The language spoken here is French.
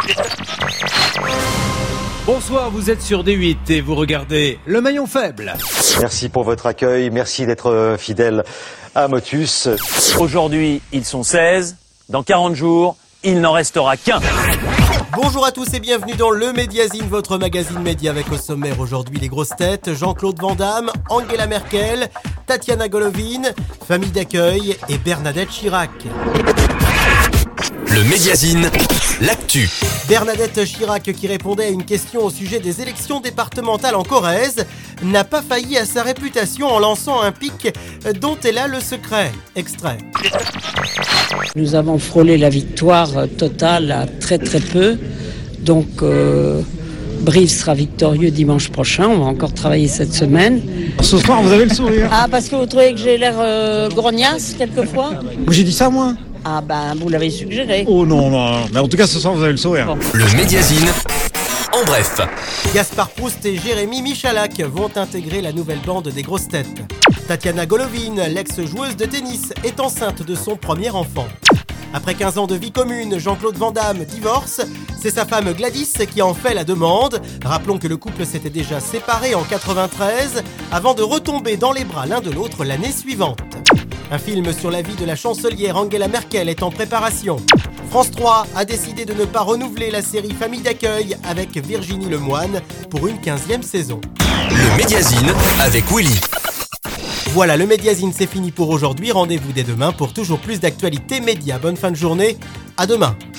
Bonsoir, vous êtes sur D8 et vous regardez Le Maillon Faible. Merci pour votre accueil, merci d'être fidèle à Motus. Aujourd'hui, ils sont 16. Dans 40 jours, il n'en restera qu'un. Bonjour à tous et bienvenue dans Le Médiazine, votre magazine média avec au sommaire aujourd'hui les grosses têtes, Jean-Claude Van Damme, Angela Merkel, Tatiana Golovin, famille d'accueil et Bernadette Chirac. Le Médiazine, l'actu. Bernadette Chirac, qui répondait à une question au sujet des élections départementales en Corrèze, n'a pas failli à sa réputation en lançant un pic dont elle a le secret. Extrait. Nous avons frôlé la victoire totale à très peu. Donc Brive sera victorieux dimanche prochain. On va encore travailler cette semaine. Ce soir, vous avez le sourire. Ah, parce que vous trouvez que j'ai l'air grognasse quelquefois ? J'ai dit ça, moi. Ah ben, vous l'avez suggéré. Oh non. Mais en tout cas, ce soir, vous avez le sourire. Bon. Le Médiazine, en bref. Gaspard Proust et Jérémy Michalak vont intégrer la nouvelle bande des grosses têtes. Tatiana Golovin, l'ex-joueuse de tennis, est enceinte de son premier enfant. Après 15 ans de vie commune, Jean-Claude Van Damme divorce. C'est sa femme Gladys qui en fait la demande. Rappelons que le couple s'était déjà séparé en 93 avant de retomber dans les bras l'un de l'autre l'année suivante. Un film sur la vie de la chancelière Angela Merkel est en préparation. France 3 a décidé de ne pas renouveler la série Famille d'accueil avec Virginie Lemoine pour une 15e saison. Le Médiazine avec Willy. Voilà, le Médiazine, c'est fini pour aujourd'hui. Rendez-vous dès demain pour toujours plus d'actualités médias. Bonne fin de journée, à demain.